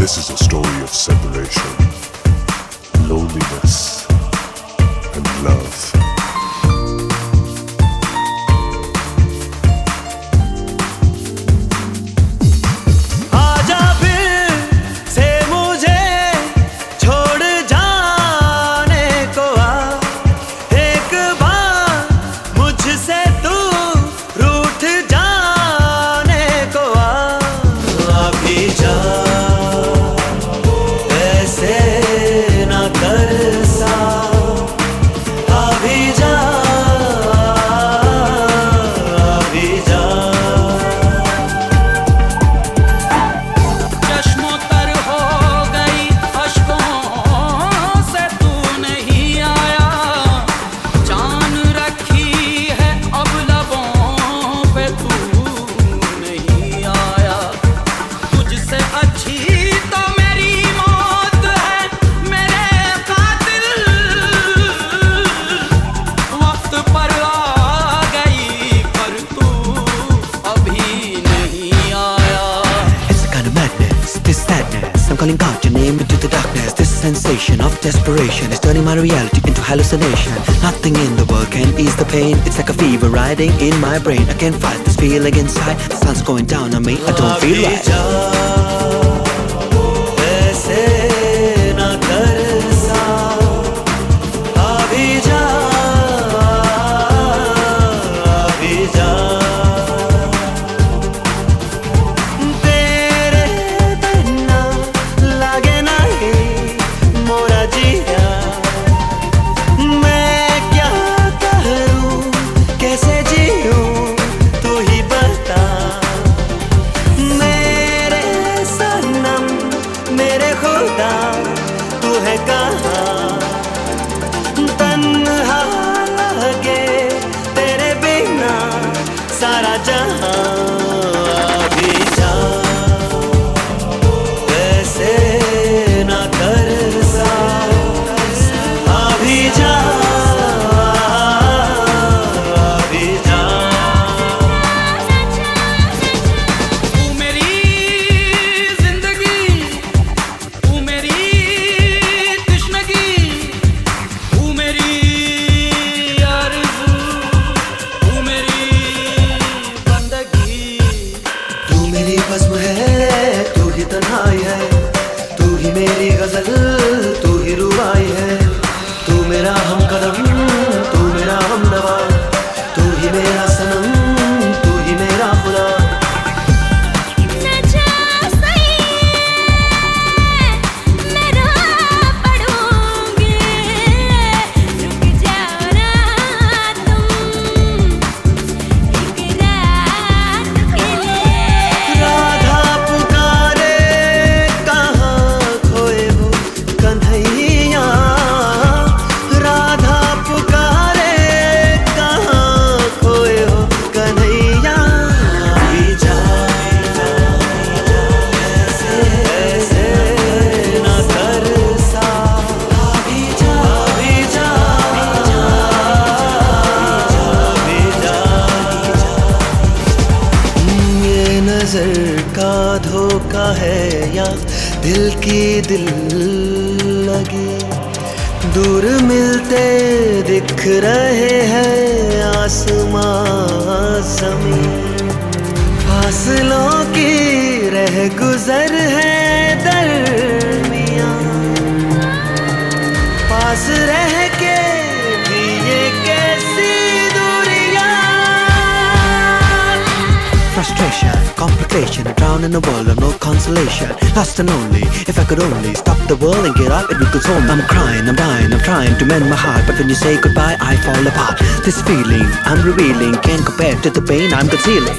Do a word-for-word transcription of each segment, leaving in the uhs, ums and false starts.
This is a story of separation, loneliness, and love. Calling out your name into the darkness. This sensation of desperation is turning my reality into hallucination. Nothing in the world can ease the pain. It's like a fever riding in my brain. I can't fight this feeling inside. The sun's going down on me, I don't feel right. सारा जहां अभी जा वैसे ना कर सा अभी जा अभी जा तू मेरी जिंदगी तू मेरी तश्नगी तू मेरी बज़्म है तू ही तन्हाई है तू ही मेरी गजल तू ही रुबाई है तू मेरा हमकदम तू मेरा हमनवा तू ही मेरा सनम तू ही मेरा खुदा नजर का धोखा है या दिल की दिल लगी दूर मिलते दिख रहे हैं आसमां ज़मीन फासलों की रह गुजर है दरमियां पास रह के भी ये कैसी frustration, complication, I drown in a world of no consolation. Lost and lonely, if I could only stop the world and get up, it would console me. I'm crying, I'm dying, I'm trying to mend my heart, but when you say goodbye, I fall apart. This feeling I'm revealing can't compare to the pain I'm concealing.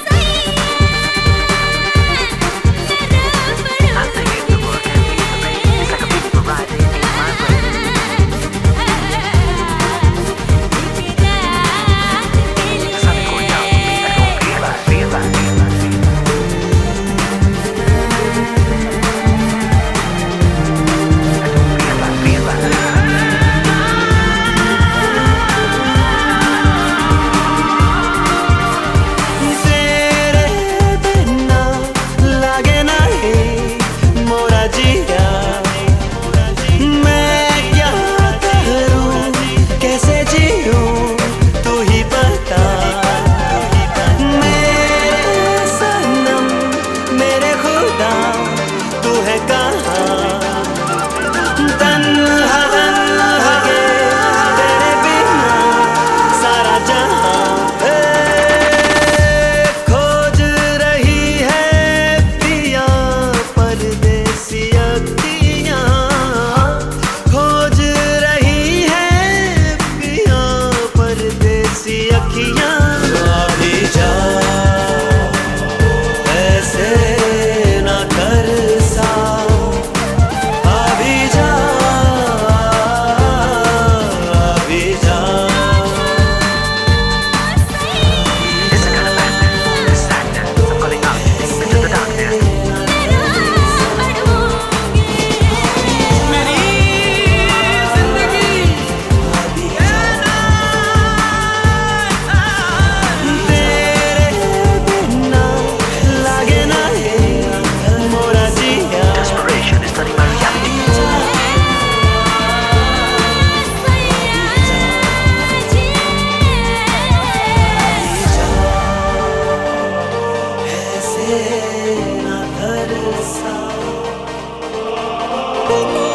oh, oh.